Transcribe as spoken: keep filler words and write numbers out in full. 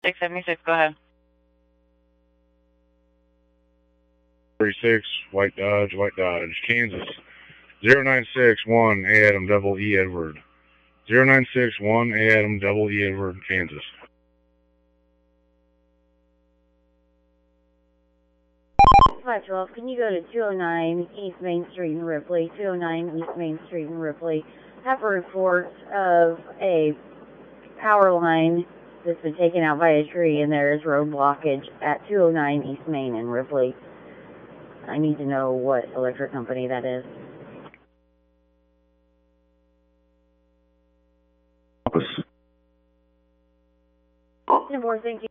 six seventy-six, go ahead. thirty-six, White Dodge, White Dodge, Kansas. zero nine six one, A Adam, double E Edward. zero nine six one, A Adam, double E Edward, Kansas. five twelve, can you go to two oh nine East Main Street in Ripley, two oh nine East Main Street in Ripley, have a report of a power line that's been taken out by a tree and there is road blockage at two oh nine East Main in Ripley. I need to know what electric company that is. Office. Thank you.